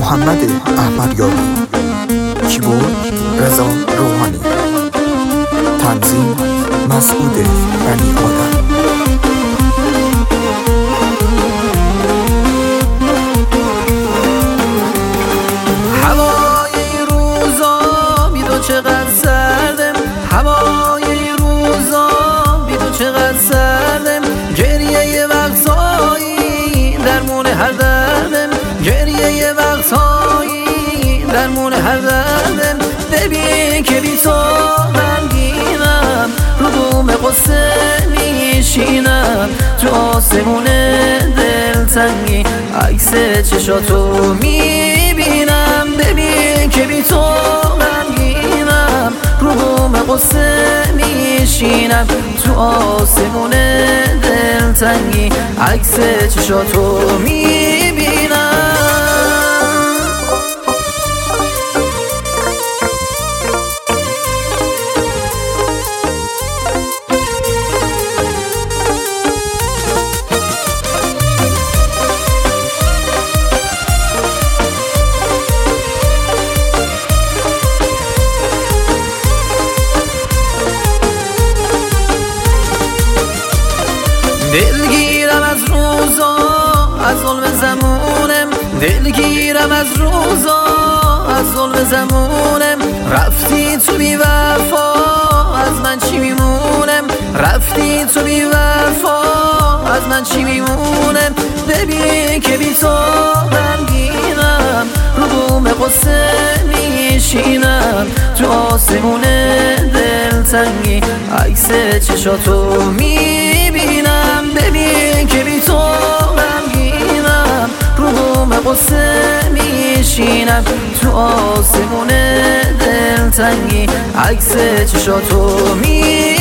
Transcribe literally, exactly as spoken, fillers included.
محمد احمدیاری، کیبورد رضا روحانی، تنظیم مسعود بنی آدم. هوای این روزا بیدو چقدر سردم، هوای این روزا بیدو چقدر سردم، گریه یه وقتایی درمون هر دردم، گریه یه وقتایی درمون هر دردم. ببین که بی تو غمگینم، رو بوم قصه میشینم، تو آسمون دلتنگی عکس چشاتو میبینم. ببین که بی تو غمگینم، رو بوم قصه میشینم، تو آسمون دلتنگی عکس چشاتو میبینم. دلگیرم از روزا از ظلم زمونم، دلگیرم از روزا از ظلم زمونم. رفتی تو بی وفا از من چی میمونم، رفتی تو بی وفا از من چی میمونم. ببین که بی تو غمگینم، رو بوم قصه میشینم، تو آسمون دلتنگی عکس چشاتو میبینم. ببین که بی تو غمگینم، رو بوم قصه میشینم، تو آسمون دلتنگی عکس چشاتو میبینم.